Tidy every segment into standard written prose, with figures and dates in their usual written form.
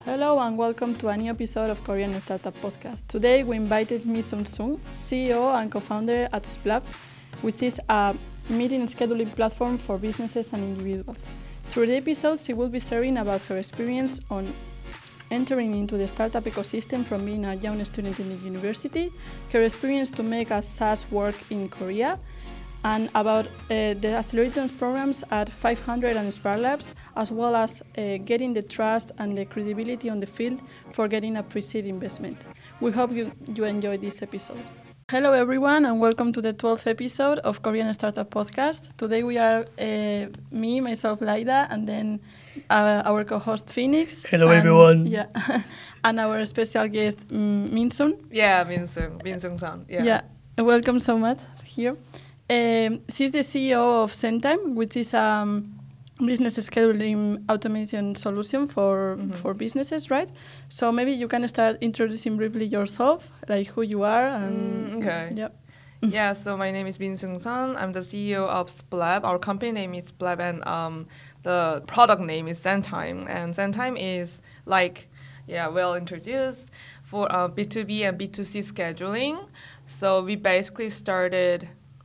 Hello and welcome to a new episode of Korean Startup Podcast. Today we invited Min-Sung Sung, CEO and co-founder at Splab, which is a meeting scheduling platform for businesses and individuals. Through the episodes, she will be sharing about her experience on entering into the startup ecosystem from being a young student in the university, her experience to make a SaaS work in Korea, and about the acceleration programs at 500 and Spark Labs, as well as getting the trust and the credibility on the field for getting a pre-seed investment. We hope you enjoy this episode. Hello everyone and welcome to the 12th episode of Korean Startup Podcast. Today we are myself, Laida, and then our co-host Phoenix. Hello everyone. Yeah, and our special guest Min-Sung. Yeah, Min-Sung-san. Yeah, welcome so much here. She's the CEO of Sendtime, which is a business scheduling automation solution for businesses, right? So maybe you can start introducing briefly yourself, like who you are. And okay. Yeah. Yeah, so my name is Min-Sung-san. I'm the CEO of Splab. Our company name is Splab, and the product name is Sendtime. And Sendtime is well introduced for B2B and B2C scheduling. So we basically started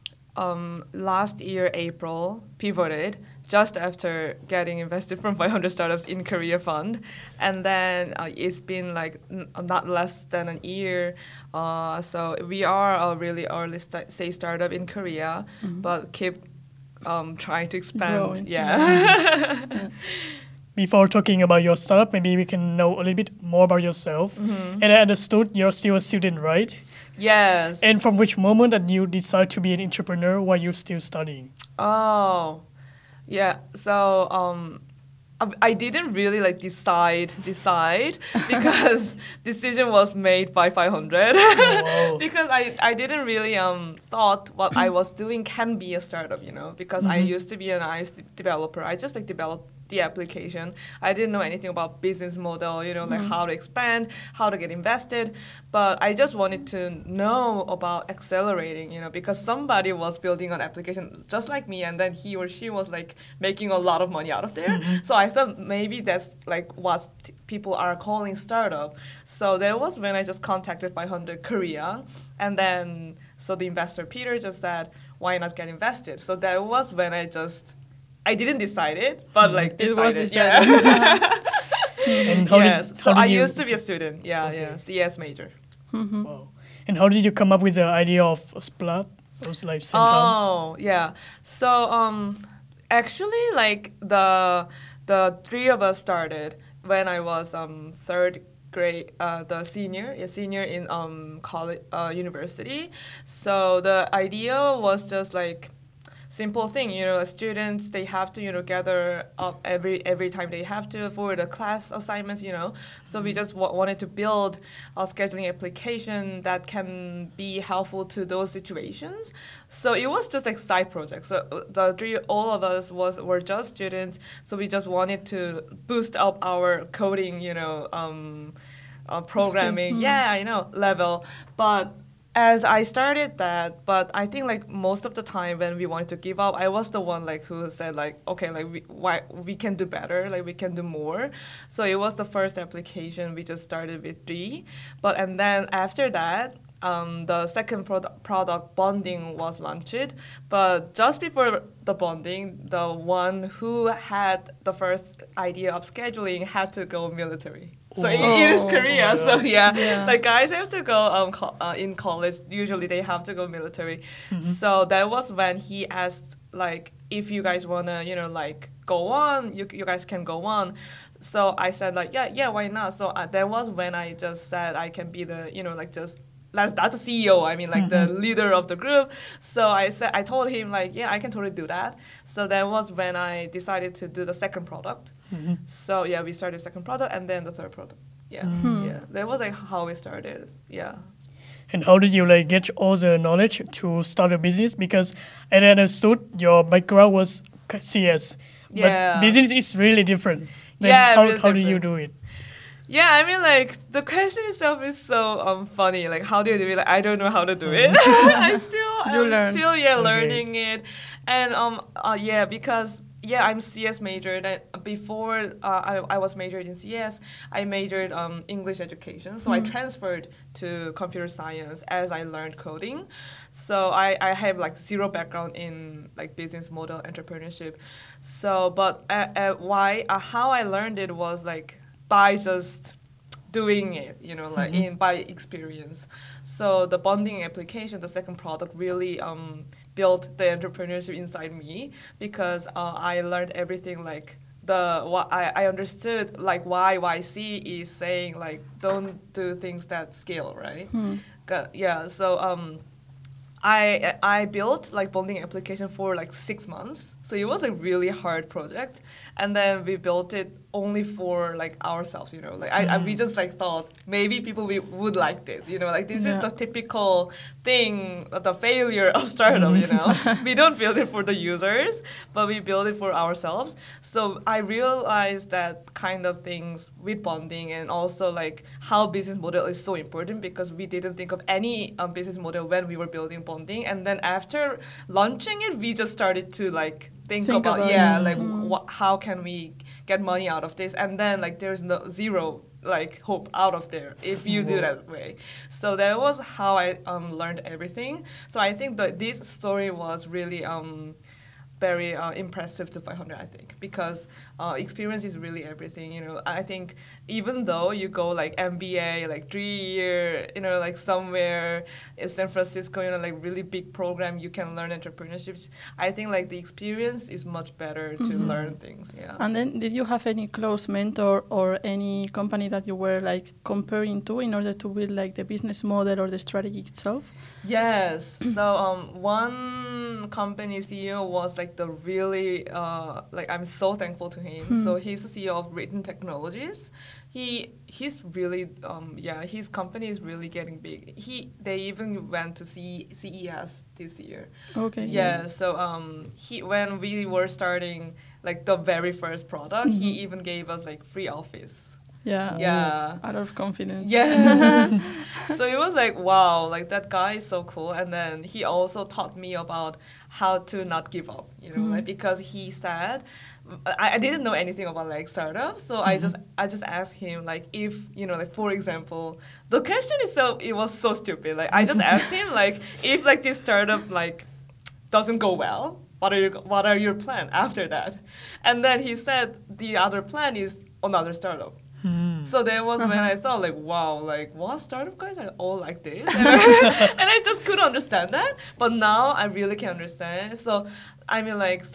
last year, April, pivoted just after getting invested from 500 startups in Korea fund. And then it's been not less than a year. So we are a really early stage startup in Korea, but keep trying to expand. Growing. Yeah. Before talking about your startup, maybe we can know a little bit more about yourself. And I understood you're still a student, right? Yes. And from which moment that you decide to be an entrepreneur while you're still studying? Oh, yeah. So I didn't really decide because decision was made by 500 because I didn't really thought what I was doing can be a startup, because I used to be an iOS developer. I just developed the application. I didn't know anything about business model, how to expand, how to get invested. But I just wanted to know about accelerating, because somebody was building an application just like me, and then he or she was making a lot of money out of there. So I thought maybe that's what people are calling startup. So that was when I just contacted 500 Korea, and then so the investor Peter just said, why not get invested? So that was when I didn't decide it, but decided. It was decided. Yeah. And I used to be a student. Yeah, CS major. Wow. And how did you come up with the idea of Splab? Sendtime? Oh, yeah. So actually, the three of us started when I was third grade, the senior in college, university. So the idea was just simple thing, students, they have to, gather up every time they have to for the class assignments, So we just wanted to build a scheduling application that can be helpful to those situations. So it was just side project. So all of us were just students. So we just wanted to boost up our coding, programming, level. But as I started that, but I think most of the time when we wanted to give up, I was the one who said okay, we can do better, we can do more. So it was the first application we just started with 3, and then after that, the second product bonding was launched, but just before the bonding, the one who had the first idea of scheduling had to go military. So it is Korea. So guys have to go in college. Usually they have to go military. So that was when he asked if you guys wanna go on, you guys can go on. So I said yeah, why not? So that was when I just said I can be the that's the CEO. I mean, the leader of the group. So I told him yeah, I can totally do that. So that was when I decided to do the second product. So yeah, we started second product and then the third product. Yeah, yeah. That was how we started. Yeah. And how did you get all the knowledge to start a business? Because I understood your background was CS, but business is really different. Then how do you do it? Yeah, I mean, the question itself is so funny. How do you do it? I don't know how to do it. I'm still learning it. And because I'm CS majored. Before I was majored in CS, I majored English education. So I transferred to computer science as I learned coding. So I have like zero background in like business model entrepreneurship. So, but how I learned it was like by just doing it, like by experience. So the bonding application, the second product, really built the entrepreneurship inside me because I learned everything like I understood like why YC is saying like don't do things that scale, right? Yeah, so I built like bonding application for like 6 months. So it was a really hard project, and then we built it only for like ourselves, like we just like thought maybe people would like this, like this is the typical thing, the failure of startup, we don't build it for the users, but we build it for ourselves. So I realized that kind of things with bonding, and also like how business model is so important because we didn't think of any business model when we were building bonding, and then after launching it, we just started to like think about how can we get money out of this, and then like there's zero like hope out of there if you do that way. So that was how I learned everything. So I think that this story was really very impressive to 500, I think, because experience is really everything. I think even though you go like MBA, like 3 year, like somewhere in San Francisco, like really big program, you can learn entrepreneurship. I think like the experience is much better to learn things. Yeah. And then, did you have any close mentor or any company that you were like comparing to in order to build like the business model or the strategy itself? Yes. So one company CEO was like the really like I'm so thankful to him. So he's the CEO of Written Technologies. He's really his company is really getting big. They even went to CES this year. Okay. Yeah. So when we were starting like the very first product, he even gave us like free office. Yeah. Out of confidence. Yeah. So it was like, wow, like that guy is so cool. And then he also taught me about how to not give up, like because he said, I didn't know anything about like startups. So I just asked him like if, like for example, the question it was so stupid. Like I just asked him like if like this startup like doesn't go well, what are your plan after that? And then he said the other plan is another startup. So that was when I thought, like, wow, like, what startup guys are all like this? And I just couldn't understand that. But now I really can understand. So, I mean, like,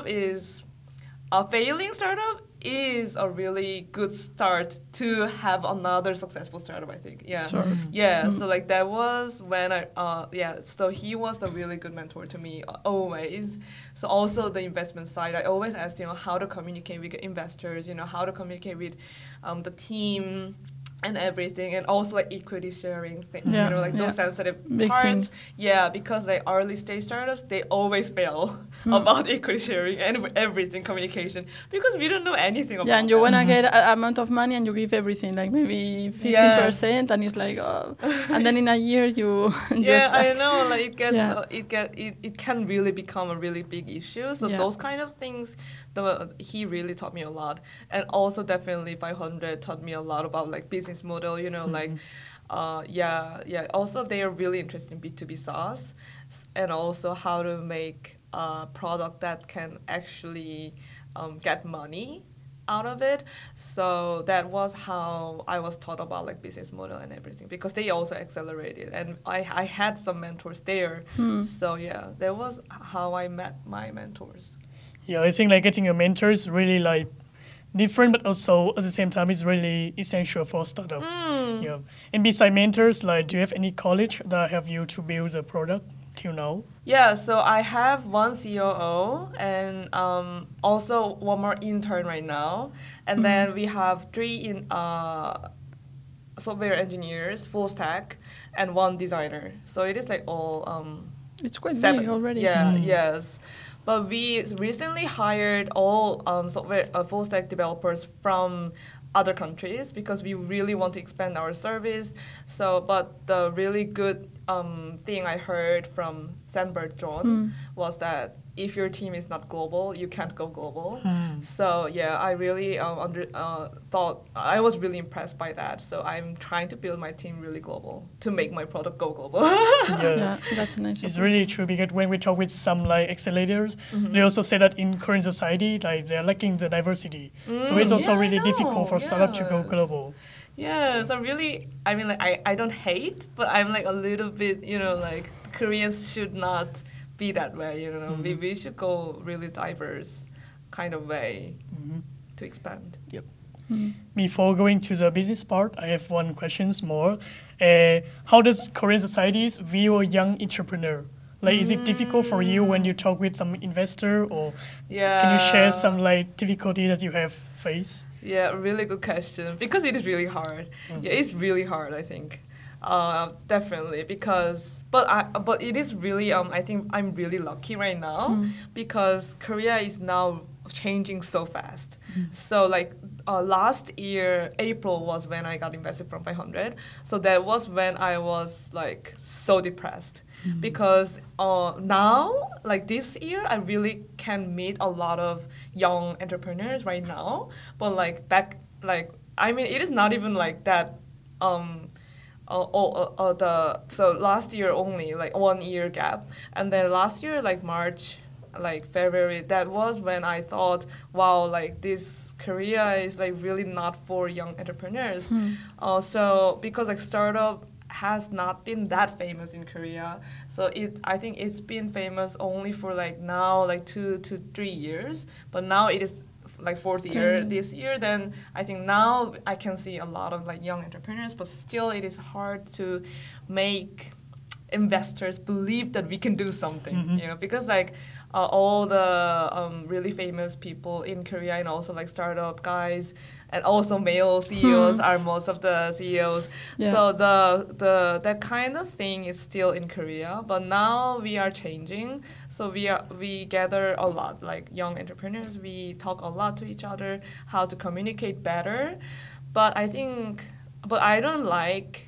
a failing startup is a really good start to have another successful startup, I think. Yeah. Sure. Yeah. So, like, that was when so he was a really good mentor to me always. So, also the investment side, I always asked, how to communicate with investors, how to communicate with the team and everything, and also like equity sharing thing, those sensitive big parts. things. Yeah, because like early stage startups, they always fail about equity sharing and everything, communication, because we don't know anything about. Yeah, and you wanna get an amount of money and you give everything, like maybe 50%, and it's like, oh, and then in a year you. I know, like it can really become a really big issue. So those kind of things, he really taught me a lot, and also definitely 500 taught me a lot about like business model, like also they are really interested in B2B SaaS, and also how to make a product that can actually get money out of it. So that was how I was taught about like business model and everything, because they also accelerated, and I had some mentors there. So that was how I met my mentors. Yeah, I think like getting a mentor is really like different, but also at the same time is really essential for a startup. Yeah. And beside mentors, like, do you have any college that help you to build the product till now? Yeah, so I have one COO and also one more intern right now, and then we have 3 software engineers, full stack, and 1 designer. So it is like all it's quite 7 big already. Yeah, yes. But we recently hired all software full stack developers from other countries because we really want to expand our service. So, but the really good thing I heard from Sandberg John was that if your team is not global, you can't go global. So yeah, I really thought I was really impressed by that. So I'm trying to build my team really global to make my product go global. Yeah, that's a nice. It's really true because when we talk with some like accelerators, they also say that in Korean society, like they're lacking the diversity. So it's also really difficult for startup to go global. Yes, I mean, like, I don't hate, but I'm like a little bit, like Koreans should not be that way, we should go really diverse kind of way to expand. Yep. Before going to the business part, I have one question more. How does Korean societies view a young entrepreneur? Like, is it difficult for you when you talk with some investor, or can you share some like difficulty that you have faced? Yeah, really good question. Because it is really hard. Yeah, it's really hard, I think. Definitely, but it is really I think I'm really lucky right now because Korea is now changing so fast. So like last year April was when I got invested from 500. So that was when I was like so depressed because now like this year I really can meet a lot of young entrepreneurs right now. But like back like I mean it is not even like that. So last year only like 1 year gap, and then last year like March, like February, that was when I thought, wow, like this Korea is like really not for young entrepreneurs. So because like startup has not been that famous in Korea, so I think it's been famous only for like now like 2 to 3 years, but now it is like fourth year this year. Then I think now I can see a lot of like young entrepreneurs, but still it is hard to make investors believe that we can do something, because like all the really famous people in Korea and also like startup guys and also male CEOs are most of the CEOs. Yeah. So that kind of thing is still in Korea, but now we are changing. So we gather a lot, like young entrepreneurs. We talk a lot to each other, how to communicate better. But I don't like,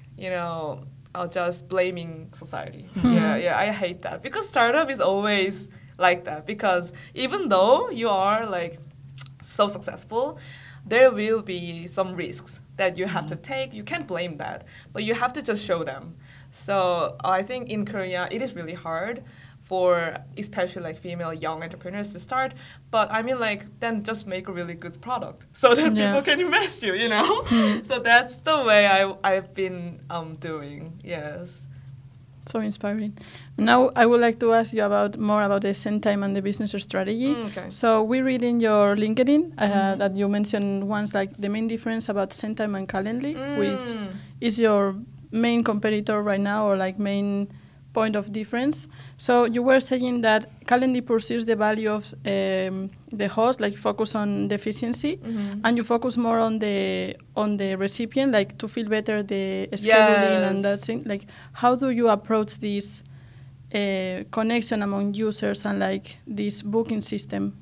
just blaming society. Yeah, I hate that because startup is always like that, because even though you are like so successful, there will be some risks that you have to take. You can't blame that, but you have to just show them. So I think in Korea it is really hard for especially like female young entrepreneurs to start. But I mean, like, then just make a really good product so that people can invest you, So that's the way I've been doing. Yes. So inspiring. Now I would like to ask you more about the SendTime and the business strategy. Okay. So we read in your LinkedIn that you mentioned once like the main difference about SendTime and Calendly, which is your main competitor right now, or like main point of difference. So you were saying that Calendly pursues the value of the host, like focus on the efficiency, and you focus more on the recipient, like to feel better the scheduling and that thing. Like, how do you approach this connection among users and like this booking system?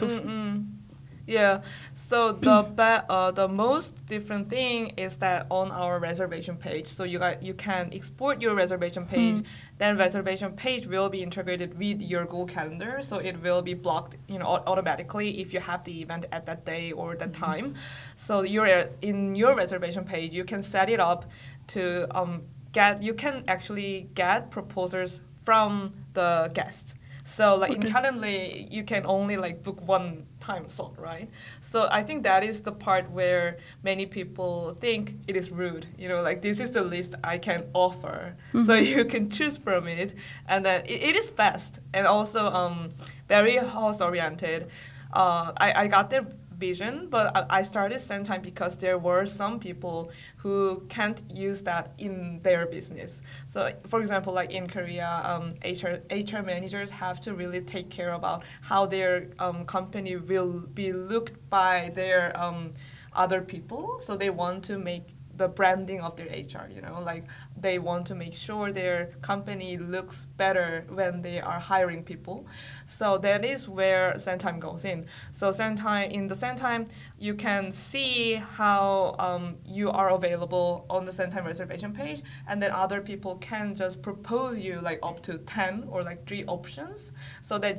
Yeah, so the most different thing is that on our reservation page, so you can export your reservation page. Then reservation page will be integrated with your Google Calendar, so it will be blocked, automatically if you have the event at that day or that time. So in your reservation page, you can set it up to you can actually get proposals from the guests. So like in Calendly, you can only like book one time slot, right? So I think that is the part where many people think it is rude. Like this is the list I can offer, so you can choose from it, and then it is best and also very host oriented. I got their vision, but I started SendTime because there were some people who can't use that in their business. So, for example, like in Korea, HR managers have to really take care about how their company will be looked by their other people. So they want to make the branding of their HR, like they want to make sure their company looks better when they are hiring people. So that is where SendTime goes in. So in the SendTime, you can see how you are available on the SendTime reservation page, and then other people can just propose you like up to 10 or like 3 options, so that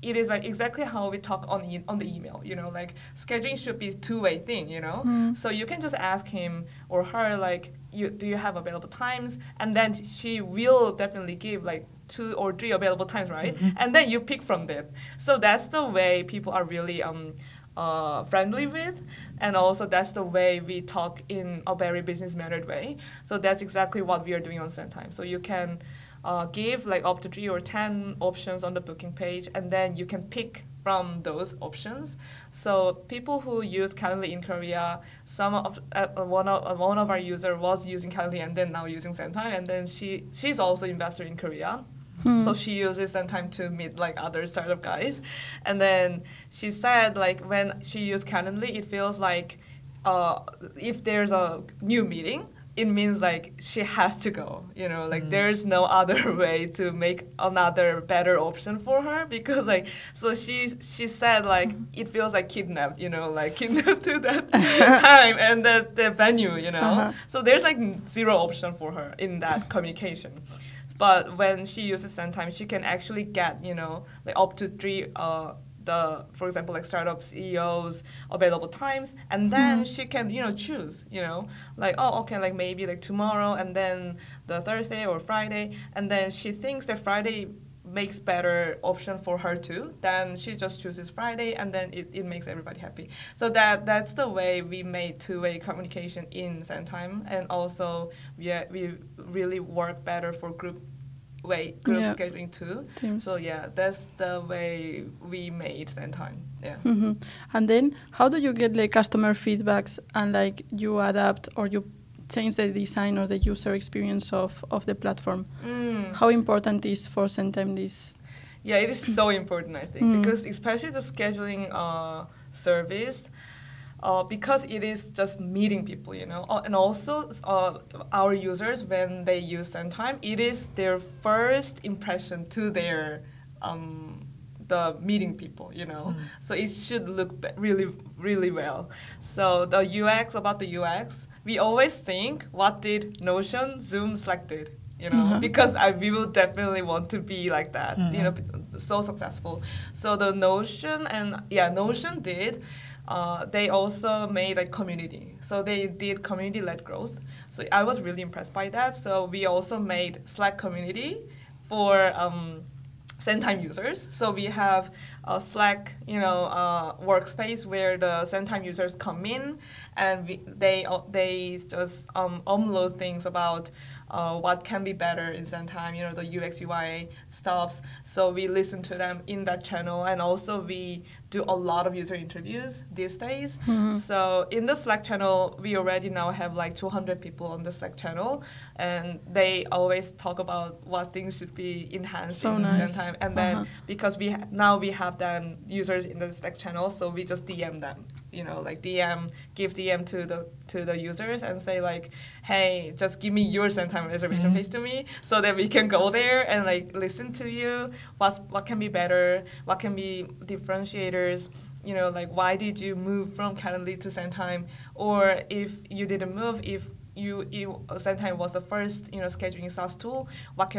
it is like exactly how we talk on the email, you know, like scheduling should be two-way thing, you know. So you can just ask him or her like, do you have available times, and then she will definitely give like 2 or 3 available times, right? And then you pick from that. So that's the way people are really friendly with, and also that's the way we talk in a very business mannered way. So that's exactly what we are doing on Sendtime. So you can give like up to 3 or 10 options on the booking page, and then you can pick from those options. So people who use Calendly in Korea, one of our users was using Calendly and then now using Sendtime, and then she's also investor in Korea. So she uses Sendtime to meet like other startup guys, and then she said like when she used Calendly, it feels like if there's a new meeting, it means like she has to go, you know, like there's no other way to make another better option for her, because like, so she said like it feels like kidnapped, you know, like kidnapped to that time and the venue, you know. So there's like zero option for her in that communication. But when she uses Sendtime, she can actually get, you know, like up to 3 for example, like startup CEOs available times, and then she can, you know, choose, you know, like, oh, okay, like maybe like tomorrow, and then the Thursday or Friday, and then she thinks that Friday makes better option for her too, then she just chooses Friday, and then it makes everybody happy. So that's the way we made two-way communication in Sendtime, and also we really work better for group scheduling too. Teams. So yeah, that's the way we made Sendtime. Yeah. And then how do you get like customer feedbacks and like you adapt or you change the design or the user experience of the platform? How important is for Sendtime this? Yeah, it is so important, I think, because especially the scheduling service, because it is just meeting people, you know, and also our users, when they use Sendtime, it is their first impression to their the meeting people, you know. So it should look really, really well. So the UX, we always think, what did Notion, Zoom, Slack did? You know, because we will definitely want to be like that, you know, so successful. So the Notion Notion did. They also made a community. So they did community-led growth. So I was really impressed by that. So we also made Slack community for Sendtime users. So we have a Slack, you know, workspace where the Sendtime users come in, and they just upload things about what can be better in Sendtime, you know, the UX UI stuff. So we listen to them in that channel, and also we do a lot of user interviews these days. So in the Slack channel, we already now have like 200 people on the Slack channel, and they always talk about what things should be enhanced in Sendtime. And then because we have then users in the Slack channel, so we just DM them, you know, like give DM to the users and say like, hey, just give me your Sendtime reservation page to me, so that we can go there and like listen to you. What can be better? What can be differentiators? You know, like why did you move from Calendly to Sendtime? Or if you didn't move, if Sendtime was the first, you know, scheduling SaaS tool, what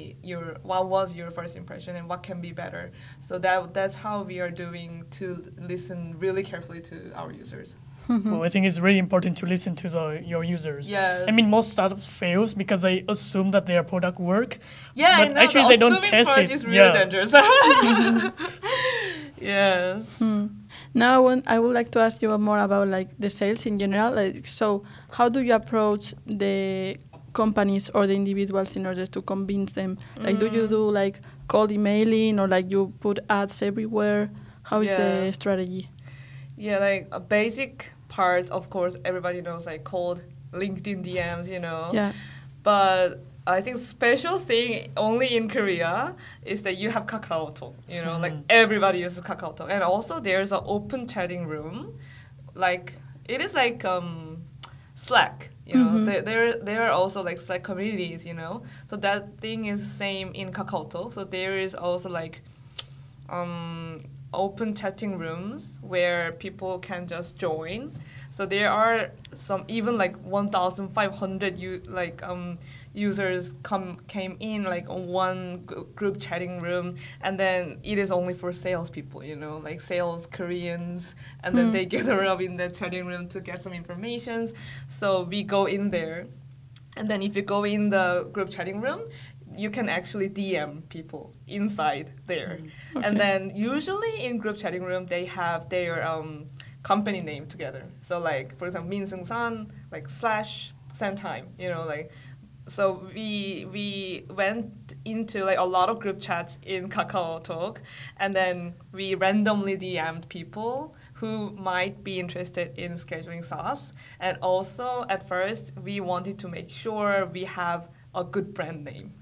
was your first impression and what can be better? So that's how we are doing, to listen really carefully to our users. Well, I think it's really important to listen to your users. Yes. I mean, most startups fails because they assume that their product work. Yeah, but I know, actually they don't test it. Is really dangerous. Yes. Now, I would like to ask you more about like the sales in general. Like, so, how do you approach the companies or the individuals in order to convince them? Like, do you do like cold emailing, or like you put ads everywhere? How is the strategy? Yeah, like a basic part, of course, everybody knows like cold LinkedIn DMs, you know. Yeah. But I think special thing only in Korea is that you have KakaoTalk, you know, like everybody uses KakaoTalk. And also there's an open chatting room. Like, it is like Slack, you know. There are also like Slack communities, you know. So that thing is same in KakaoTalk. So there is also like open chatting rooms where people can just join. So there are some even like 1,500 users came in like on one group chatting room, and then it is only for salespeople, like sales Koreans, and then they gather up in the chatting room to get some information. So we go in there, and then if you go in the group chatting room, you can actually DM people inside there. Okay. And then usually in group chatting room, they have their company name together. So like, for example, Min Seung San, like / same time, So we went into like a lot of group chats in KakaoTalk, and then we randomly DM'd people who might be interested in scheduling SaaS. And also at first we wanted to make sure we have a good brand name.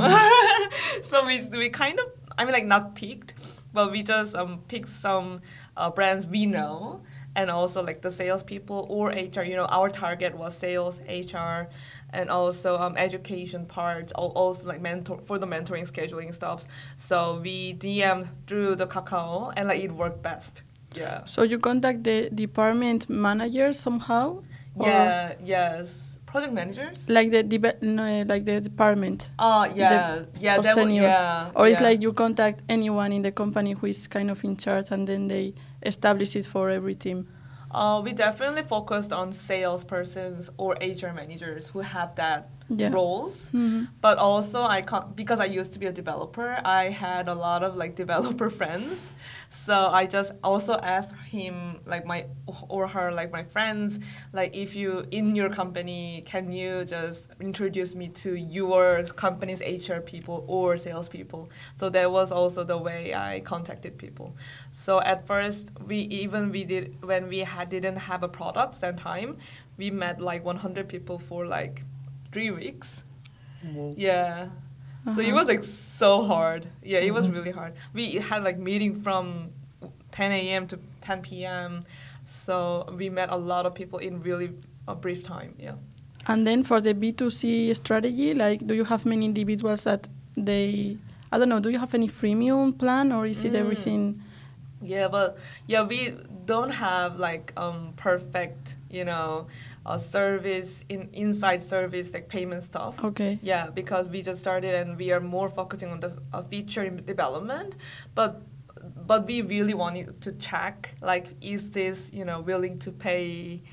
So we kind of, not picked, but we just picked some brands we know, and also like the salespeople or HR. Our target was sales, HR, and also education parts. Also like for the mentoring, scheduling stuff. So we DM'd through the Kakao, and like it worked best. Yeah. So you contact the department manager somehow? Yeah. Yes. Project managers? Like the department. Oh, yeah. Of seniors. Or it's like you contact anyone in the company who is kind of in charge, and then they establish it for every team. We definitely focused on salespersons or HR managers who have that roles. Mm-hmm. But also because I used to be a developer, I had a lot of like developer friends. So I just also asked him, like my friends, like if you in your company, can you just introduce me to your company's HR people or salespeople? So that was also the way I contacted people. So at first, when we didn't have a product that time, we met like 100 people for like 3 weeks. Whoa. Yeah. So it was like so hard. Yeah, it was really hard. We had like meeting from 10 a.m. to 10 p.m. So we met a lot of people in really a brief time. Yeah. And then for the B2C strategy, like, do you have many individuals that do you have any freemium plan, or is it everything? Yeah, but we don't have like perfect, a service inside service like payment stuff. Okay. Yeah, because we just started and we are more focusing on the feature development, but we really wanted to check like, is this willing to pay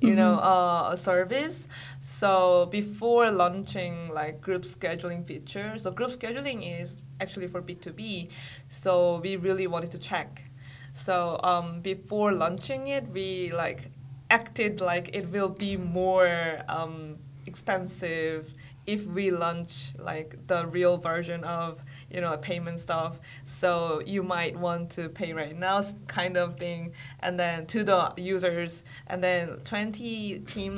a service. So before launching like group scheduling feature, so group scheduling is actually for B2B, so we really wanted to check. So before launching it, we like acted like it will be more expensive if we launch like the real version of payment stuff. So you might want to pay right now kind of thing, and then to the users, and then 20 team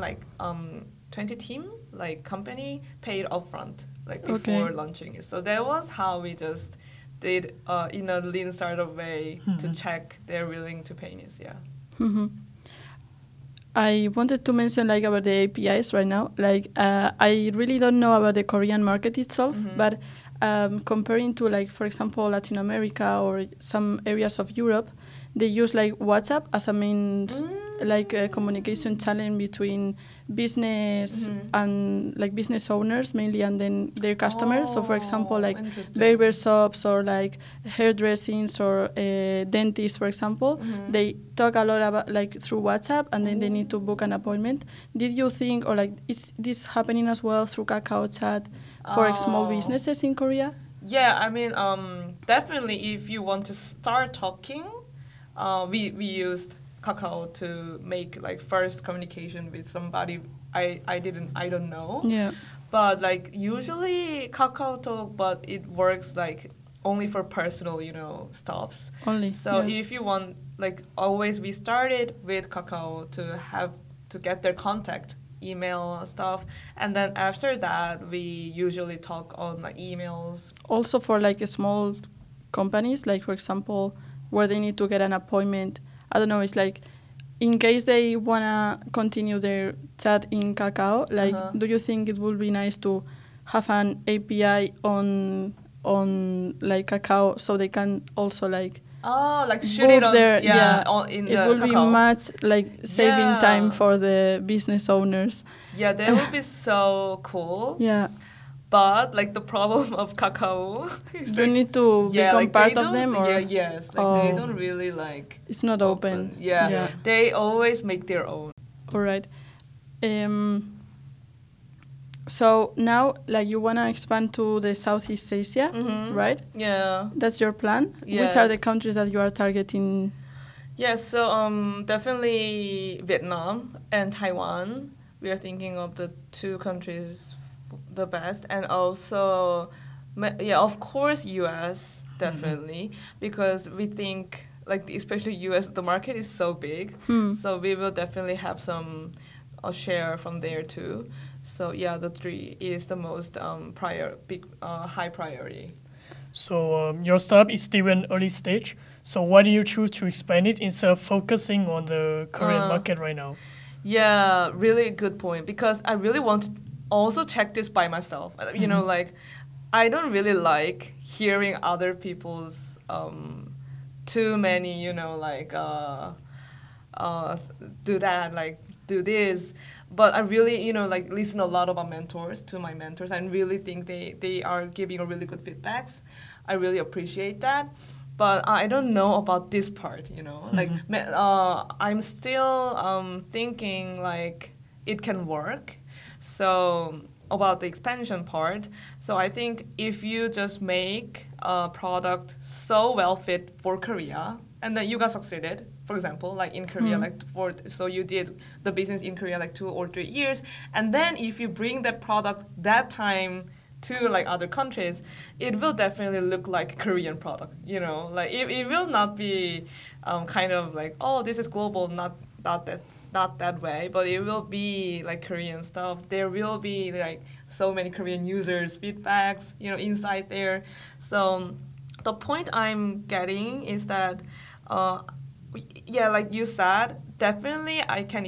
company paid upfront like before launching it. So that was how we just did in a lean startup way to check they're willing to pay us. Yeah. Mm-hmm. I wanted to mention like about the APIs right now. Like I really don't know about the Korean market itself, but comparing to like, for example, Latin America or some areas of Europe, they use like WhatsApp as a main like a communication channel between business and like business owners mainly, and then their customers. So for example, like barber shops or like hairdressings or dentists, for example, they talk a lot about like through WhatsApp, and then they need to book an appointment. Did you think, or like, is this happening as well through Kakao Chat for small businesses in Korea? Yeah, I mean, definitely if you want to start talking, we used Kakao to make like first communication with somebody I don't know. Yeah. But like usually KakaoTalk, but it works like only for personal, stuffs. Only. So if you want, like always, we started with Kakao to get their contact, email stuff, and then after that we usually talk on like emails. Also for like small companies, like for example, where they need to get an appointment. I don't know, it's like, in case they want to continue their chat in Kakao, like, do you think it would be nice to have an API on like Kakao so they can also like like shoot it on there. in it the will Kakao. be much like saving time for the business owners. Yeah, that would be so cool. Yeah. But like the problem of Kakao is you need to become like part of them, or yes, like they don't really like. It's not open. Yeah, they always make their own. All right. So now, like, you wanna expand to the Southeast Asia, right? Yeah. That's your plan. Yes. Which are the countries that you are targeting? Yes. So definitely Vietnam and Taiwan. We are thinking of the two countries the best, and also of course US definitely, because we think like especially US, the market is so big, so we will definitely have some share from there too. So yeah, the three is the most high priority. So your startup is still in early stage. So why do you choose to expand it instead of focusing on the Korean market right now? Yeah, really good point, because I really want to also check this by myself. You know, like I don't really like hearing other people's too many, you know, like do that, like do this. But I really, you know, like listen a lot of my mentors, and really think they are giving a really good feedbacks. I really appreciate that. But I don't know about this part, you know. Like I'm still thinking like it can work. So about the expansion part, so I think if you just make a product so well fit for Korea, and then you got succeeded, for example, like in Korea, so you did the business in Korea like 2 or 3 years, and then if you bring that product that time to like other countries, it will definitely look like Korean product, you know, like it will not be kind of like, oh, this is global, not that way, but it will be like Korean stuff. There will be like so many Korean users feedbacks, you know, inside there. So the point I'm getting is that like you said, definitely I can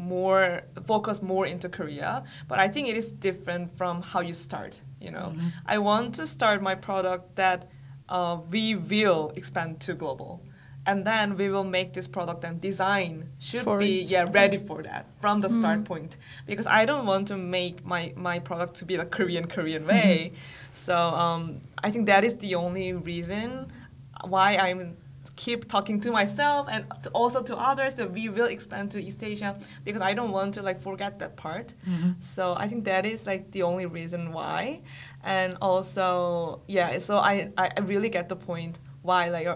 focus more into Korea, but I think it is different from how you start, you know. I want to start my product that we will expand to global. And then we will make this product, and design should be ready for that from the start point. Because I don't want to make my product to be like Korean way. So I think that is the only reason why I'm keep talking to myself and also to others that we will expand to East Asia, because I don't want to like forget that part. So I think that is like the only reason why. And also so I really get the point why like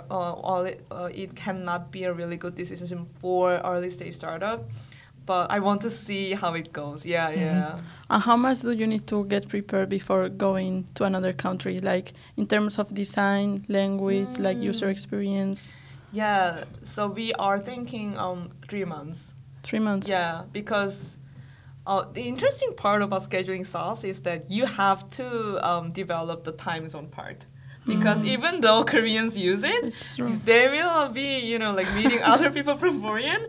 it cannot be a really good decision for early stage startup, but I want to see how it goes. And how much do you need to get prepared before going to another country, like in terms of design, language, like user experience? Yeah, so we are thinking 3 months. 3 months. Yeah, because the interesting part about scheduling SaaS is that you have to develop the time zone part. Because even though Koreans use it, they will be, you know, like meeting other people from Korean.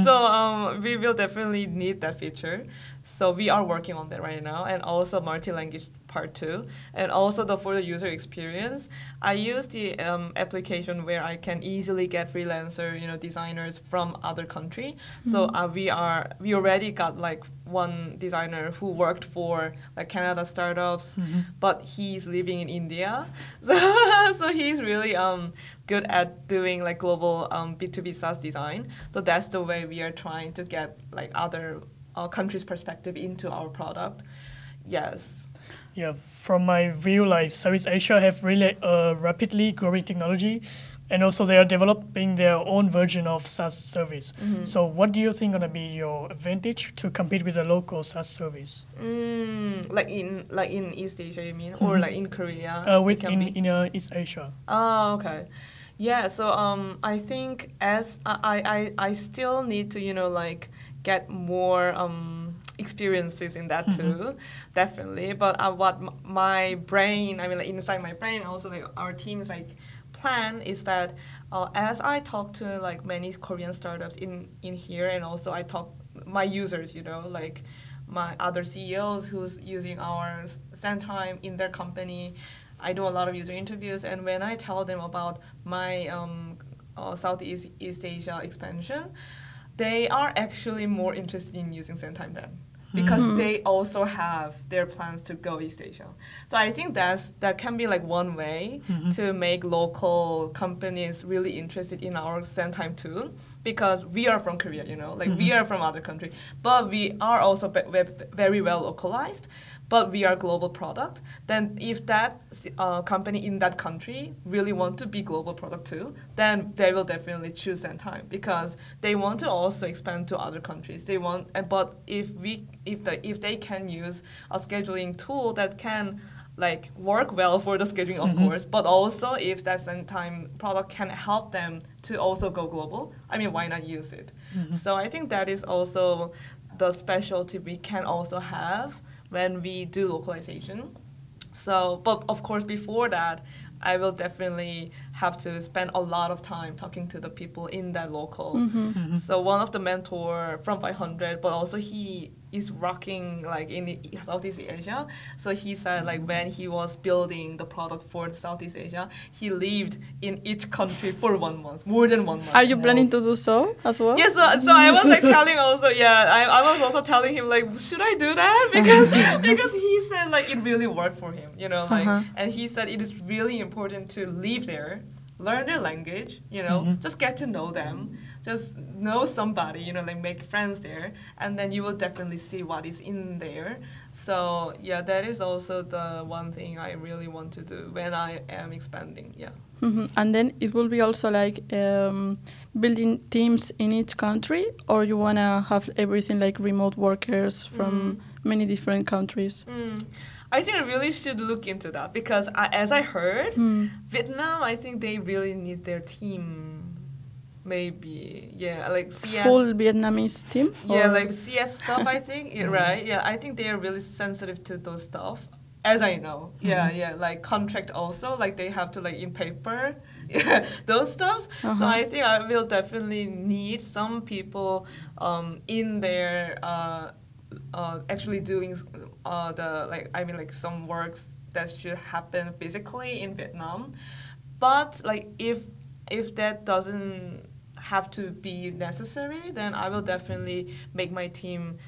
So we will definitely need that feature. So we are working on that right now, and also multi-language part too, and also for the user experience. I use the application where I can easily get freelancer, you know, designers from other country. So we already got like one designer who worked for like Canada startups, but he's living in India. So he's really good at doing like global B2B SaaS design. So that's the way we are trying to get like other countries' perspective into our product. Yes. Yeah, from my view, like Southeast Asia have really rapidly growing technology, and also they are developing their own version of SaaS service. So what do you think gonna be your advantage to compete with a local SaaS service? Like in East Asia, you mean, or like in Korea? In East Asia. Oh, okay. Yeah. So I think as I still need to, you know, like get more experiences in that too, definitely. But what my brain, I mean, like inside my brain, also like our team's like plan is that as I talk to like many Korean startups in here, and also I talk my users, you know, like my other CEOs who's using our SendTime in their company. I do a lot of user interviews, and when I tell them about my Southeast Asia expansion, they are actually more interested in using Sendtime then, because they also have their plans to go East Asia. So I think that can be like one way to make local companies really interested in our Sendtime tool, because we are from Korea, like we are from other country, but we are also very well localized, but we are a global product. Then if that company in that country really want to be global product too, then they will definitely choose Sendtime, because they want to also expand to other countries. But if they can use a scheduling tool that can like work well for the scheduling, of course, but also if that Sendtime product can help them to also go global, I mean, why not use it? So I think that is also the specialty we can also have when we do localization. So, but of course, before that, I will definitely have to spend a lot of time talking to the people in that local. So one of the mentor from 500, but also he is rocking like in Southeast Asia. So he said like when he was building the product for Southeast Asia, he lived in each country for 1 month, more than 1 month. Are you planning to do so as well? Yes, so I was like telling also, I was also telling him like, should I do that? Because he said like it really worked for him, like, and he said it is really important to live there, learn their language, just get to know them, just know somebody, like make friends there, and then you will definitely see what is in there. So yeah, that is also the one thing I really want to do when I am expanding. Yeah. And then it will be also like building teams in each country, or you wanna have everything like remote workers from many different countries. I think I really should look into that, because as I heard, Vietnam, I think they really need their team. Maybe, like CS. Full Vietnamese team? Yeah, like CS stuff, I think, right? Yeah, I think they are really sensitive to those stuff, as I know. Yeah, like contract also, like they have to like in paper, those stuffs. So I think I will definitely need some people in there actually doing some works that should happen physically in Vietnam. But like if that doesn't have to be necessary, then I will definitely make my team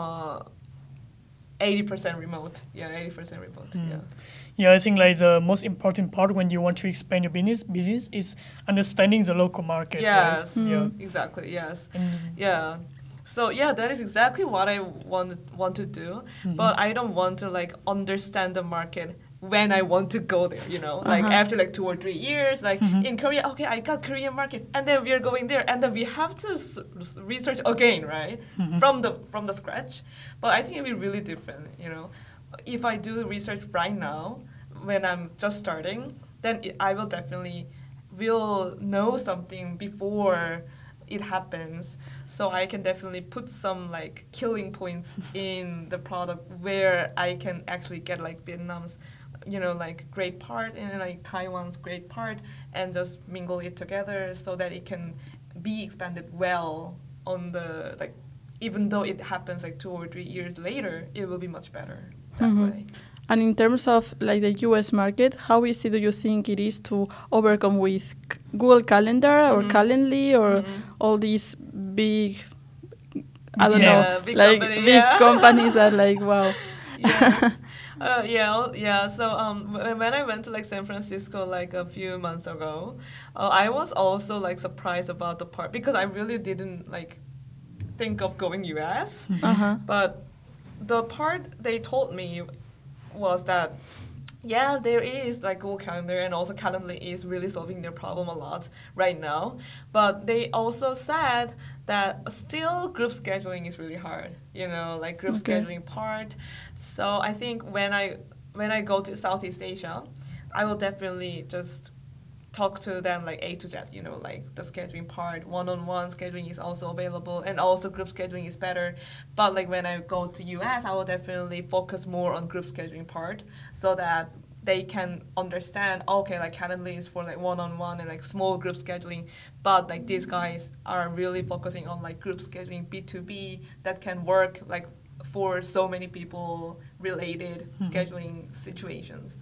80% remote. Yeah, 80% remote. Yeah, I think like the most important part when you want to expand your business is understanding the local market. Yes, right? yeah, exactly. Yes, yeah. So yeah, that is exactly what I want to do. But I don't want to like understand the market when I want to go there, like after like 2 or 3 years, like in Korea, okay, I got Korean market, and then we are going there, and then we have to research again, right, from the scratch. But I think it will be really different, If I do research right now, when I'm just starting, then I will definitely will know something before it happens. So I can definitely put some like killing points in the product where I can actually get like Vietnam's like great part and like Taiwan's great part, and just mingle it together so that it can be expanded well on the like, even though it happens like 2 or 3 years later, it will be much better that way. And in terms of like the US market, how easy do you think it is to overcome with Google Calendar or Calendly or all these big, I don't know, big like company, big companies that like, wow. Yes. So when I went to like San Francisco like a few months ago, I was also like surprised about the part, because I really didn't like think of going US. But the part they told me was that there is like Google Calendar, and also Calendly is really solving their problem a lot right now. But they also said that still group scheduling is really hard, like group scheduling part. So I think when I go to Southeast Asia, I will definitely just talk to them like A to Z, like the scheduling part, one-on-one scheduling is also available, and also group scheduling is better. But like when I go to US, I will definitely focus more on group scheduling part, so that they can understand, okay, like Calendly is for like one-on-one and like small group scheduling, but like these guys are really focusing on like group scheduling B2B that can work like for so many people related scheduling situations.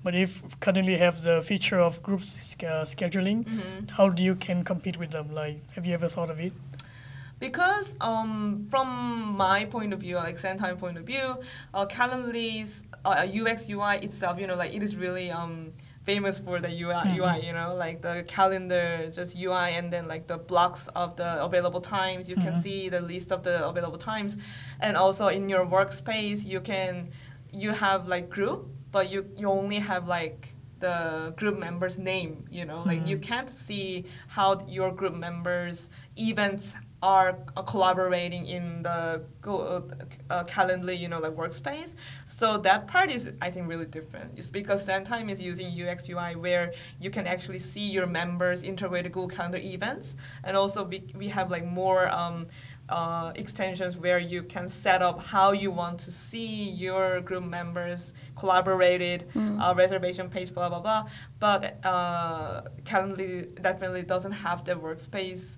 But if currently have the feature of group scheduling, how do you can compete with them? Like, have you ever thought of it? Because from my point of view, like Sendtime point of view, Calendly's UX UI itself, like it is really famous for the UI, like the calendar, just UI, and then like the blocks of the available times. You can see the list of the available times, and also in your workspace, you have like group, but you only have like the group members' name. Like you can't see how your group members' events are collaborating in the Calendly, like workspace. So that part is, I think, really different. Just because Sendtime is using UX UI where you can actually see your members integrated Google Calendar events, and also we have like more extensions where you can set up how you want to see your group members collaborated, reservation page, blah blah blah. But Calendly definitely doesn't have the workspace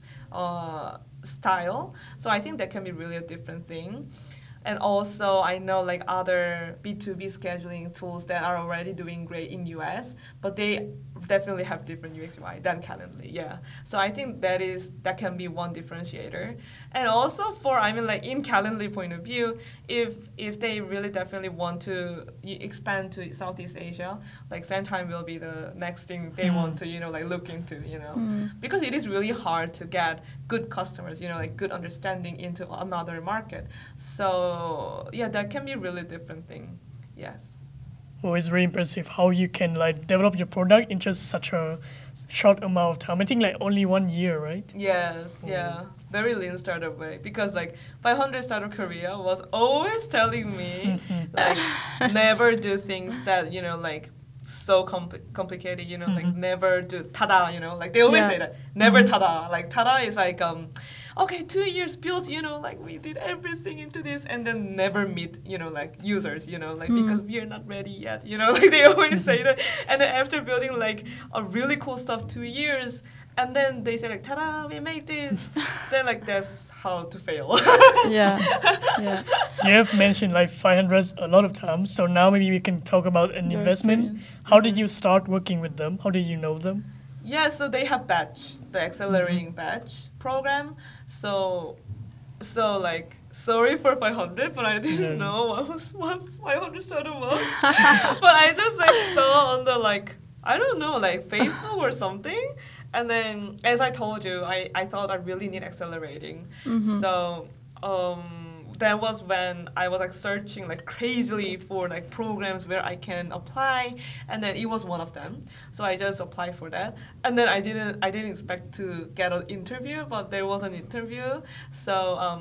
style, so I think that can be really a different thing. And also, I know like other B2B scheduling tools that are already doing great in US, but they definitely have different UX UI than Calendly. Yeah. So I think that can be one differentiator. And also in Calendly point of view, if they really definitely want to expand to Southeast Asia, like Sendtime will be the next thing they want to like look into, because it is really hard to get good customers, like good understanding into another market. So yeah, that can be a really different thing. Yes. Well, it's really impressive how you can like develop your product in just such a short amount of time. I think like only 1 year, right? Yes, yeah. Very lean startup way. Because like 500 Startup Korea was always telling me like never do things that, like so complicated, like never do tada, like they always say that. Never tada. Like tada is like okay, 2 years built, like we did everything into this, and then never meet, like users, like because we are not ready yet, like they always say that. And then after building like a really cool stuff 2 years, and then they say like, ta-da, we made this. Then like that's how to fail. Yeah. You have mentioned like 500 a lot of times, so now maybe we can talk about an Your investment. experience. How did you start working with them? How did you know them? Yeah, so they have batch, the accelerating batch program. So like, sorry for 500, but I didn't know what 500 startup was. But I just like saw on the like, I don't know, like Facebook or something. And then, as I told you, I thought I really need accelerating. So that was when I was like searching like crazily for like programs where I can apply, and then it was one of them. So I just applied for that, and then I didn't expect to get an interview, but there was an interview. So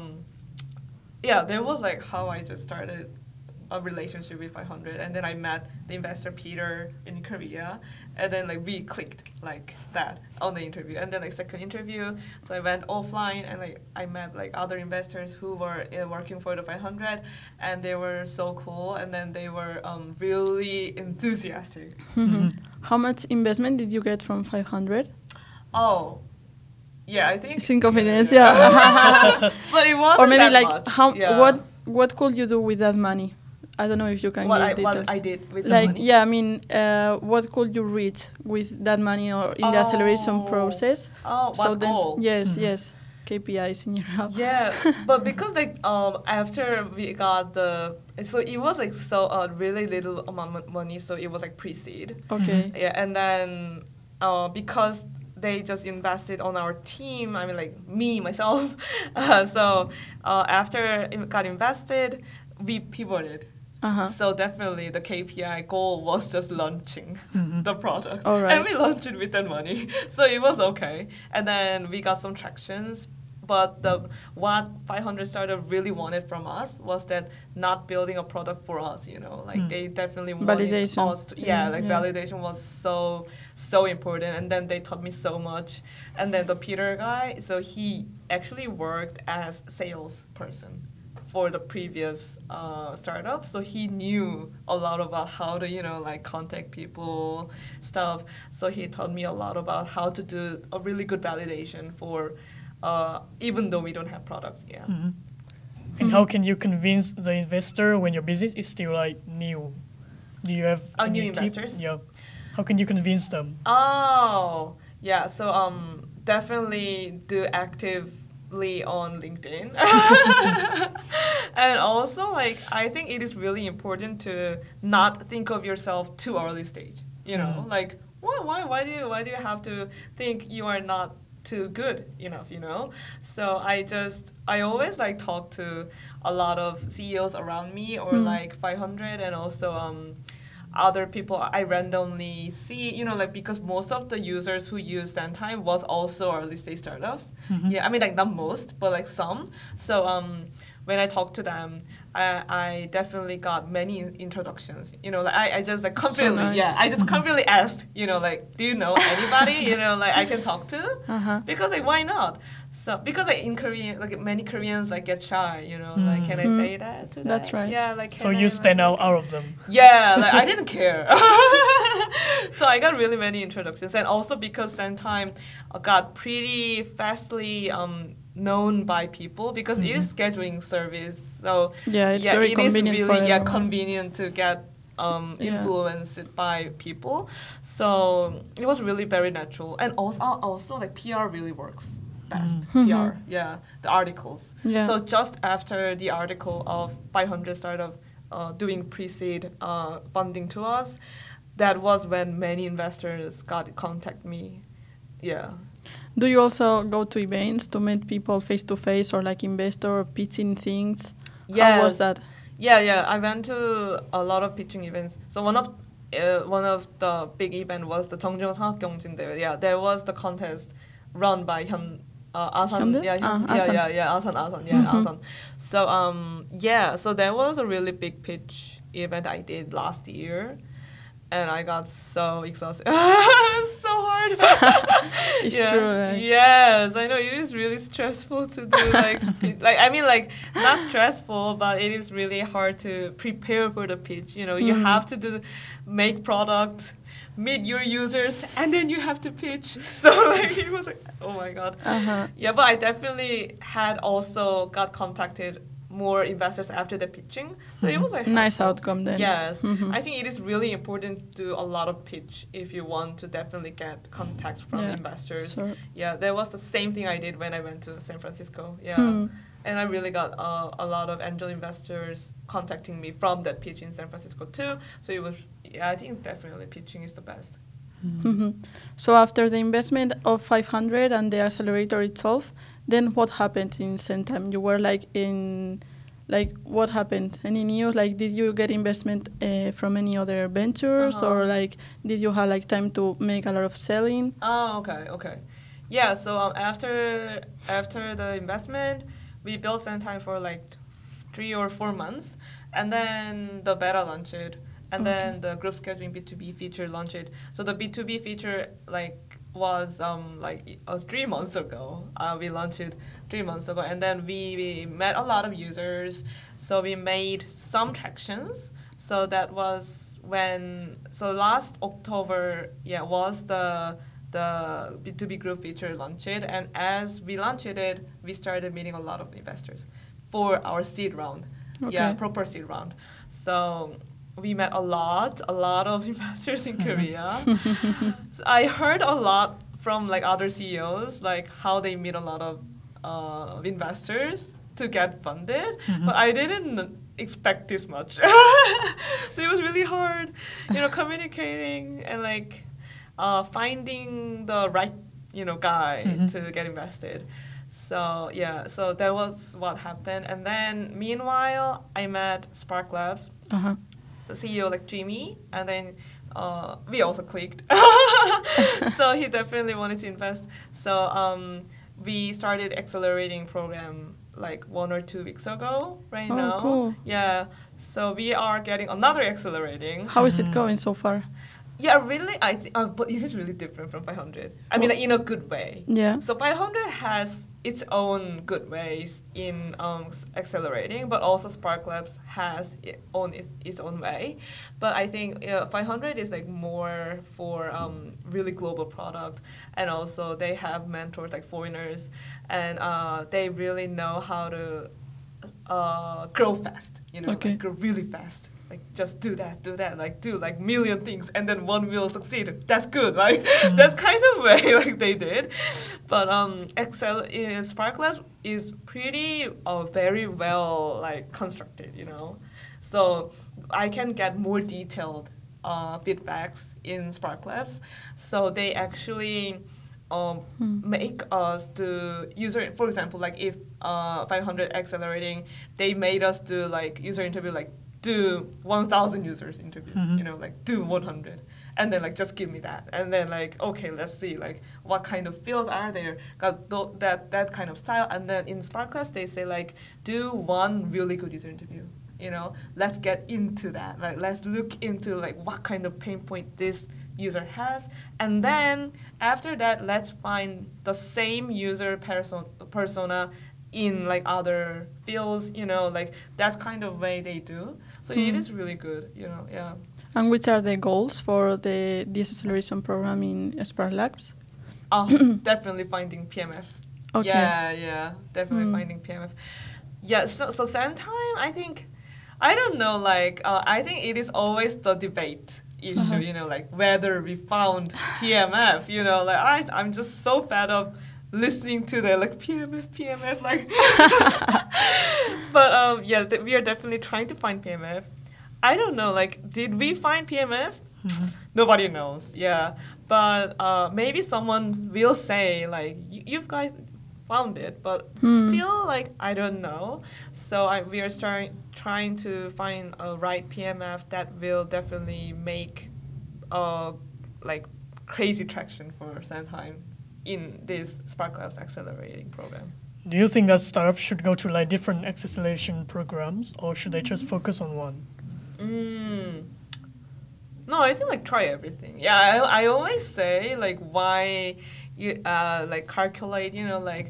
yeah, there was like how I just started a relationship with 500, and then I met the investor Peter in Korea, and then like we clicked like that on the interview. And then like second interview, so I went offline, and like I met like other investors who were working for the 500, and they were so cool, and then they were really enthusiastic. How much investment did you get from 500? Oh, yeah, I think it's in confidence, yeah. But it wasn't or maybe that like much. how Yeah. what could you do with that money? I don't know if you can give details. What I did with like, the money? yeah, I mean, what could you reach with that money or in the acceleration process? Oh, so what then, goal? yes, KPIs in your house. Yeah, but because like after we got so it was like so really little amount of money, so it was like pre-seed. Okay. Yeah, and then because they just invested on our team, I mean like me, myself. So after it got invested, we pivoted. So definitely the KPI goal was just launching the product. All right. And we launched it with that money. So it was okay. And then we got some tractions. But what 500 Startup really wanted from us was that not building a product for us, like they definitely wanted validation. us to, validation was so important. And then they taught me so much. And then the Peter guy, so he actually worked as salesperson for the previous startup, so he knew a lot about how to like contact people stuff. So he taught me a lot about how to do a really good validation for even though we don't have products. And how can you convince the investor when your business is still like new? Do you have new investors? Yeah. How can you convince them? Oh, yeah. So definitely do actively on LinkedIn. And also, like, I think it is really important to not think of yourself too early stage. You know, like, why do you have to think you are not too good enough, you know? So I always like talk to a lot of CEOs around me, or like 500, and also other people I randomly see, you know, like, because most of the users who use Sendtime was also early stage startups. Yeah, I mean, like, not most, but like some. So when I talk to them, I definitely got many introductions. You know, like I just like confidently, So nice. yeah, I just confidently asked, you know, like, do you know anybody, you know, like I can talk to? Because like, why not? So because like in Korean, like many Koreans like get shy, you know, like, can I say that today? That's right. Yeah, like. So you stand out of them. Yeah, like I didn't care. So I got really many introductions, and also because Sendtime got pretty fastly known by people, because it is scheduling service. So yeah, it's very convenient really for everyone. convenient to get influenced by people. So it was really very natural, and also like PR really works best. PR, yeah, the articles. Yeah. So just after the article of 500 startup doing pre-seed funding to us, that was when many investors got contact me. Yeah. Do you also go to events to meet people face to face, or like investor pitching things? Yes. How was that? Yeah. I went to a lot of pitching events. So one of the big event was the 정주영 창업경진 대회. Yeah, there was the contest run by Asan. Hyundai? Asan. Asan. Asan. So so there was a really big pitch event I did last year. And I got so exhausted. It's so hard. It's true. Right? Yes, I know it is really stressful to do like I mean, like, not stressful, but it is really hard to prepare for the pitch. You know, you have to make product, meet your users, and then you have to pitch. So like it was like, oh my god. Yeah, but I definitely had also got contacted more investors after the pitching, so it was like nice outcome then. Yes, I think it is really important to do a lot of pitch if you want to definitely get contacts from investors. Sure. Yeah, that was the same thing I did when I went to San Francisco. Yeah, and I really got a lot of angel investors contacting me from that pitch in San Francisco too. So it was, yeah, I think definitely pitching is the best. So after the investment of 500 and the accelerator itself, then what happened in Sendtime? You were like in, like, what happened? Any news? Like, did you get investment from any other ventures, or like, did you have like time to make a lot of selling? Oh, okay. Yeah, so after the investment, we built Sendtime for like 3 or 4 months, and then the beta launched, and then the group scheduling B2B feature launched. So the B2B feature was 3 months ago. We launched it 3 months ago, and then we met a lot of users. So we made some tractions. So that was last October, was the B2B group feature launched, and as we launched it, we started meeting a lot of investors for our seed round. Yeah, proper seed round. So we met a lot of investors in Korea. So I heard a lot from like other CEOs, like how they meet a lot of investors to get funded, but I didn't expect this much. So it was really hard, communicating and finding the right guy to get invested. So so that was what happened, and then meanwhile I met Spark Labs. CEO like Jimmy, and then we also clicked. So he definitely wanted to invest. So we started accelerating program like 1 or 2 weeks ago right now. Cool. Yeah, so we are getting another accelerating. How is it going so far? Yeah, really, I think, but it is really different from 500. I mean, in a good way. Yeah. So 500 has its own good ways in accelerating, but also Spark Labs has its own way. But I think 500 is like more for really global product, and also they have mentors like foreigners, and they really know how to grow fast. Grow really fast. like just do that, like do like million things, and then one will succeed. That's good, like that's kind of way like they did. But Excel in Spark Labs is pretty very well like constructed, you know. So I can get more detailed feedbacks in Spark Labs. So they actually make us do user, for example, like if 500 accelerating, they made us do like user interview, like do 1,000 users interview, you know, like do 100. And then like just give me that, and then like okay, let's see like what kind of fields are there, got that kind of style. And then in Spark Labs they say like do one really good user interview, you know, let's get into that, like let's look into like what kind of pain point this user has, and then after that let's find the same user persona in like other fields, you know, like that's kind of way they do. So it is really good, you know, yeah. And which are the goals for the acceleration program in Spark Labs? Definitely finding PMF. Okay. Yeah, definitely finding PMF. Yeah, so Sandtime, I think, I don't know, like, I think it is always the debate issue, you know, like whether we found PMF, you know, like I'm just so fed up listening to the like PMF, like. But yeah, we are definitely trying to find PMF. I don't know, like, did we find PMF? Nobody knows, yeah. But maybe someone will say, like, you guys found it, but still, like, I don't know. So we are trying to find a right PMF that will definitely make, like, crazy traction for Sandtime in this Spark Labs accelerating program. Do you think that startups should go to like different acceleration programs, or should they just focus on one? No, I think like try everything. Yeah, I always say like why you like calculate, you know, like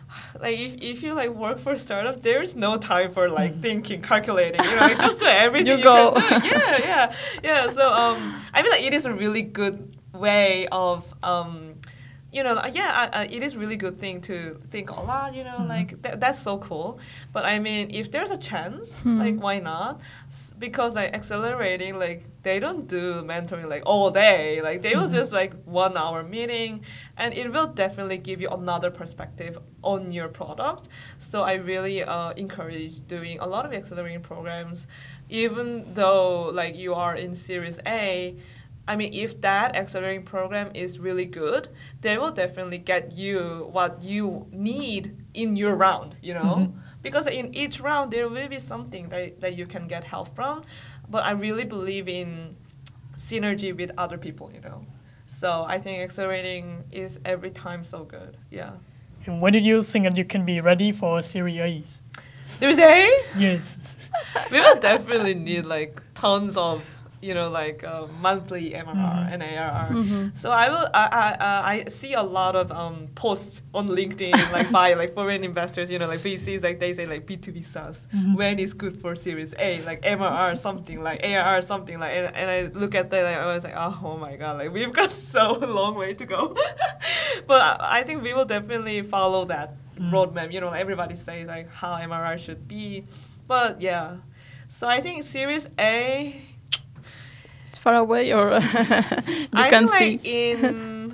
if you like work for a startup, there's no time for like thinking, calculating, you know, like, just do everything you go. Can do. Yeah. So I mean like it is a really good way of you know, it is really good thing to think a lot, you know, like that's so cool. But I mean, if there's a chance, like why not? Because like accelerating, like they don't do mentoring like all day. Like they will just like 1 hour meeting, and it will definitely give you another perspective on your product. So I really encourage doing a lot of accelerating programs, even though like you are in Series A. I mean, if that accelerating program is really good, they will definitely get you what you need in your round, you know? Because in each round, there will be something that you can get help from. But I really believe in synergy with other people, you know? So I think accelerating is every time so good, yeah. And when did you think that you can be ready for Series A? Series A? Yes. We will definitely need like tons of, you know, like monthly MRR and ARR. So I see a lot of posts on LinkedIn like by like foreign investors, you know, like VCs, like they say like B2B SaaS, when is good for Series A, like MRR something, like ARR something, like, and I look at that, like, I was like, oh my god, like we've got so long way to go. But I think we will definitely follow that roadmap, you know, everybody says like how MRR should be. But yeah, so I think Series A, far away, or you can see like in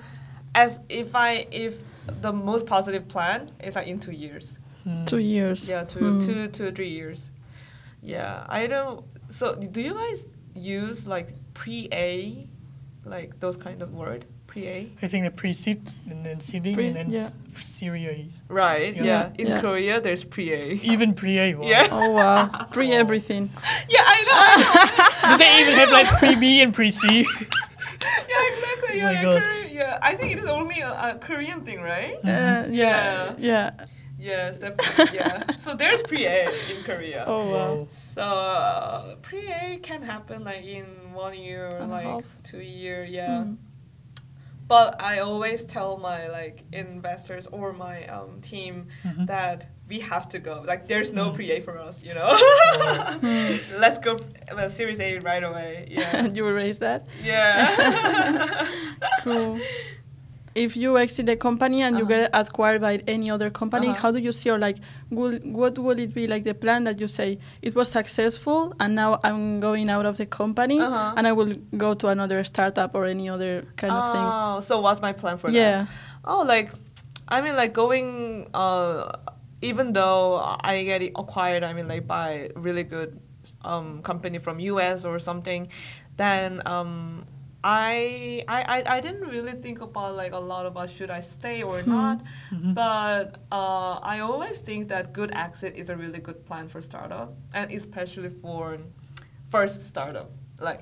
if the most positive plan is like in 2 years. 2 years. Yeah, 2 to 3 years. Yeah, I don't. So do you guys use like pre-A, like those kind of word? Pre-A? I think the pre-seed and then seeding and then Series A. Right. Yeah. In Korea, there's pre-A. Even pre-A. Wow. Yeah. Oh wow. Pre everything. Yeah, I know. Does it even have like pre-B and pre-C? Yeah, exactly. Oh my God. Yeah, I think it is only a Korean thing, right? Yeah. Yes, definitely. Yeah. So there's pre-A in Korea. Oh wow. So pre-A can happen like in 1 year or like 2 years. Yeah. But I always tell my like investors or my team that we have to go. Like there's no pre-A for us, you know. Let's go Series A right away. Yeah. You will raise that? Yeah. Cool. if you exit the company and you get acquired by any other company, how do you see, or like, what will it be like the plan that you say it was successful and now I'm going out of the company and I will go to another startup or any other kind of thing? Oh, so what's my plan for that? Oh, like, I mean, like going, even though I get acquired, I mean, like by really good company from US or something, then I didn't really think about like a lot about should I stay or not, but I always think that good exit is a really good plan for startup, and especially for first startup, like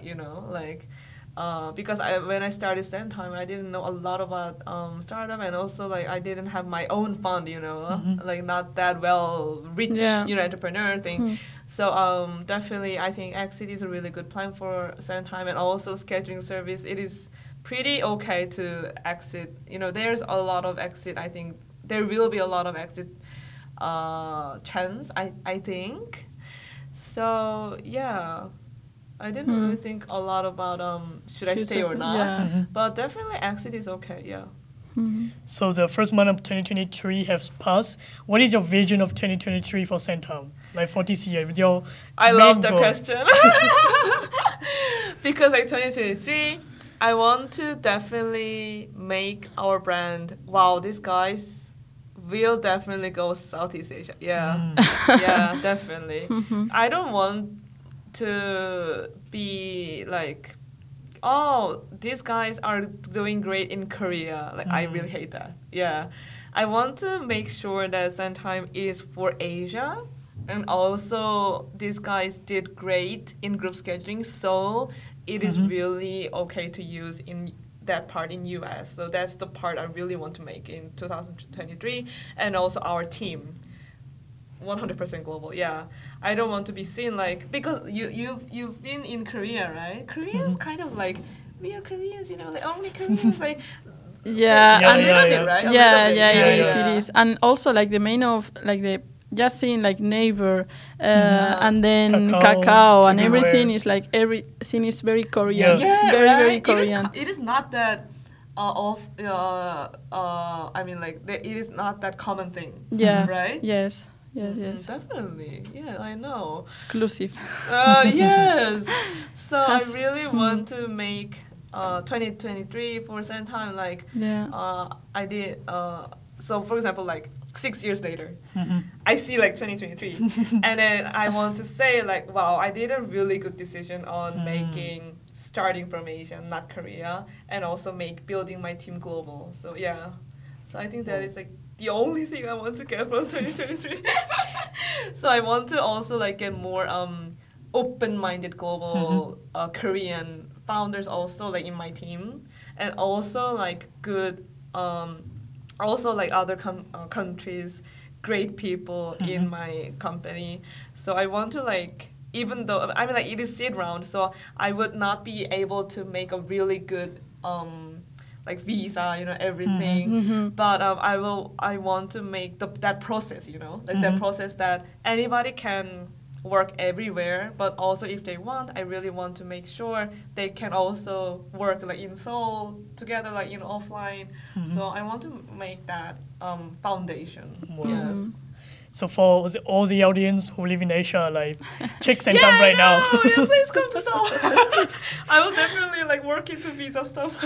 because when I started Centime, I didn't know a lot about startup, and also like I didn't have my own fund, like not that well rich, entrepreneur thing. So definitely, I think exit is a really good plan for Centime, and also scheduling service. It is pretty okay to exit. There's a lot of exit. I think there will be a lot of exit chance. I think. So yeah. I didn't really think a lot about should I stay or not, but definitely exit is okay, yeah. So the first month of 2023 has passed. What is your vision of 2023 for Centime? Like for this year, with your I love the question. Because like 2023, I want to definitely make our brand, wow, these guys will definitely go Southeast Asia. Yeah, yeah, definitely. I don't want to be like, oh, these guys are doing great in Korea. Like, I really hate that. Yeah. I want to make sure that Centime is for Asia. And also, these guys did great in group scheduling. So, it is really okay to use in that part in US. So, that's the part I really want to make in 2023. And also our team. 100% global, yeah. I don't want to be seen like, because you've been in Korea, right? Korea is kind of like, we are Koreans, like only Koreans, like a little bit, right? It is. And also like the main of like the just seeing like Neighbor and then Kakao and everything is like everything is very Korean, very Korean. It is not that I mean like it is not that common thing. Yeah. Right. Yes. Yes. Definitely. Yeah, I know. Exclusive. Yes. So I really want to make 2023 for Centime like I did. So for example, like 6 years later, I see like 2023, and then I want to say like, wow, I did a really good decision on making starting from Asia, not Korea, and also building my team global. So yeah. So I think that is like the only thing I want to get from 2023. So I want to also like get more open-minded global Korean founders also like in my team, and also like good also like other countries, great people in my company. So I want to like, even though I mean like it is seed round, so I would not be able to make a really good like visa, everything. But I want to make that process, like that process that anybody can work everywhere, but also if they want, I really want to make sure they can also work like in Seoul together, like offline. So I want to make that foundation. Wow. Yes. So for all the audience who live in Asia, like check Centime right now. Yeah, please come to Seoul. I will definitely like work into visa stuff.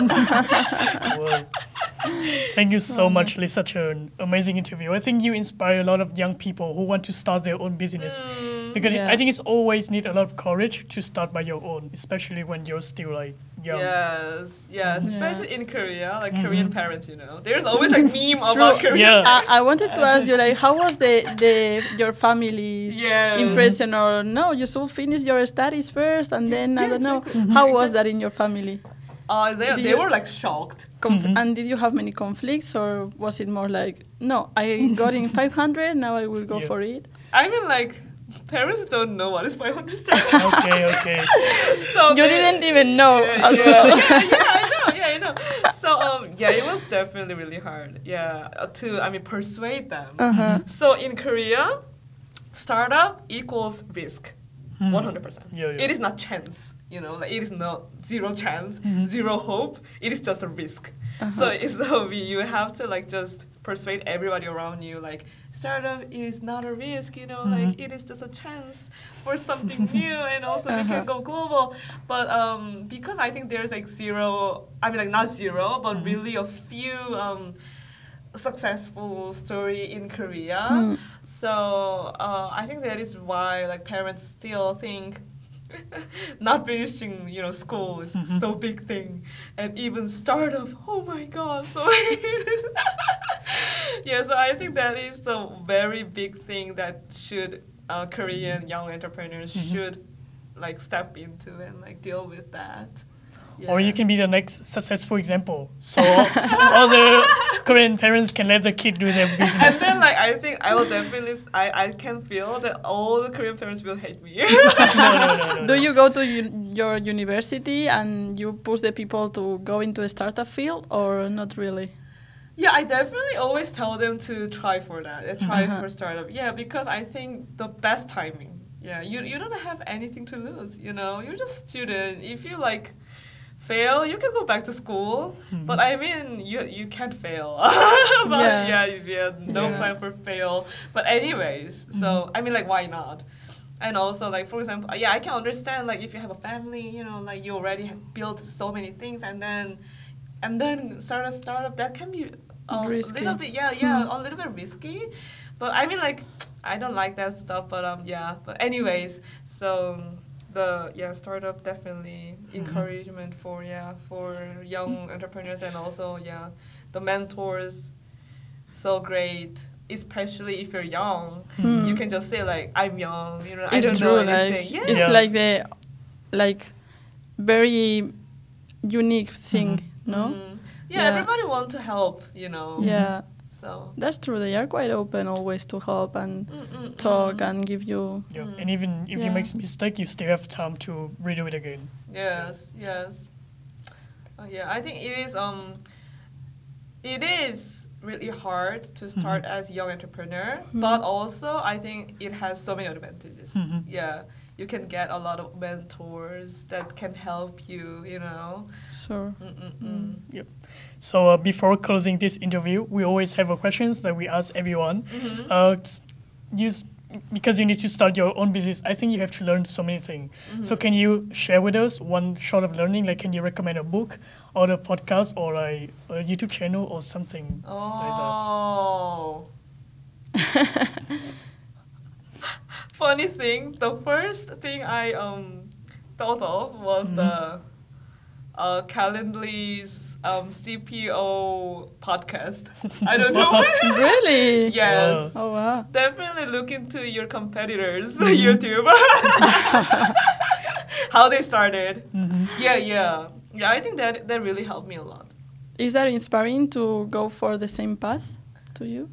Wow. Thank you so much, Liz. Such an amazing interview. I think you inspire a lot of young people who want to start their own business. Because I think it's always need a lot of courage to start by your own, especially when you're still like young. Yes, especially in Korea, like Korean parents, there's always like meme about Korea. I wanted to ask you, like, how was your family's impression, or no, you should finish your studies first and then I don't know. How was that in your family? They were like shocked. And did you have many conflicts, or was it more like, no, I got in 500, now I will go for it? I mean, like, parents don't know what is 500 stars. Okay. So you didn't even know as well. I know. So it was definitely really hard. To persuade them. So in Korea, startup equals risk, 100%. It is not chance. You know, like it is not zero chance, zero hope. It is just a risk. So you have to like just persuade everybody around you, like startup is not a risk, you know, like it is just a chance for something new, and also we can go global. But because I think there's like not zero, but really a few successful story in Korea. So I think that is why like parents still think not finishing, you know, school is so big thing, and even startup. Oh my God! So yeah, so I think that is the very big thing that should Korean young entrepreneurs should like step into and like deal with that. Yeah. Or you can be the next successful example. So other Korean parents can let the kid do their business. And then like I think I will definitely, I can feel that all the Korean parents will hate me. No. Do you go to your university and you push the people to go into a startup field, or not really? Yeah, I definitely always tell them to try for that. Try for startup. Yeah, because I think the best timing. Yeah, you don't have anything to lose, you know. You're just a student. If you like fail, you can go back to school. But I mean, you can't fail. But no plan for fail. But anyways, so I mean, like, why not? And also, like, for example, I can understand, like, if you have a family, you know, like, you already have built so many things, and then start a startup, that can be a risky. little bit, a little bit risky. But I mean, like, I don't like that stuff, but But anyways, so the startup definitely encouragement for young entrepreneurs, and also the mentors, so great. Especially if you're young, you can just say like, I'm young, you know, I don't know anything. Like, it's like the very unique thing, no? Everybody wants to help, you know. Yeah. So that's true. They are quite open always to help and talk and give you. Yeah. And even if you make a mistake, you still have time to redo it again. Yes. I think it is really hard to start as a young entrepreneur, but also I think it has so many advantages. Yeah. You can get a lot of mentors that can help you, you know. Sure. Yep. So before closing this interview, we always have a questions that we ask everyone. Because you need to start your own business, I think you have to learn so many things. So can you share with us one sort of learning? Like, can you recommend a book or a podcast or a YouTube channel or something like that? Funny thing, the first thing I thought of was the Calendly's CPO podcast. I don't know. Really? Yes. Oh wow. Definitely look into your competitors' YouTube. How they started. Yeah. I think that really helped me a lot. Is that inspiring to go for the same path to you?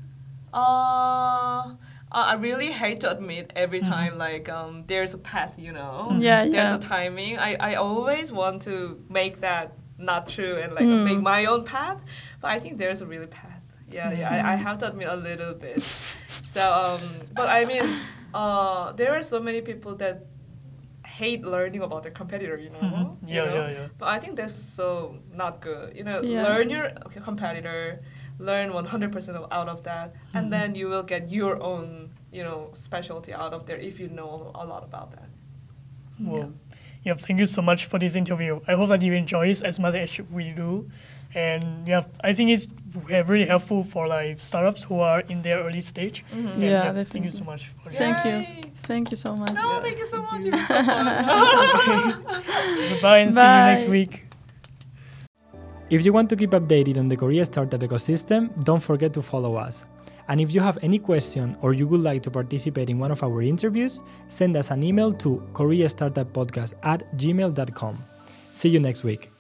I really hate to admit every time like there's a path, you know. There's a timing. I always want to make that not true and like make my own path, but I think there's a really path. I have to admit a little bit. So but I mean there are so many people that hate learning about their competitor, you know. But I think that's so not good. You know, learn your competitor. Learn 100% out of that, and then you will get your own, you know, specialty out of there if you know a lot about that. Well, thank you so much for this interview. I hope that you enjoy it as much as we do, and I think it's really helpful for like startups who are in their early stage. Thank you so much. Thank you so much. No, thank you so much. It was so fun. Goodbye and see you next week. If you want to keep updated on the Korea startup ecosystem, don't forget to follow us. And if you have any question or you would like to participate in one of our interviews, send us an email to koreastartuppodcast@gmail.com. See you next week.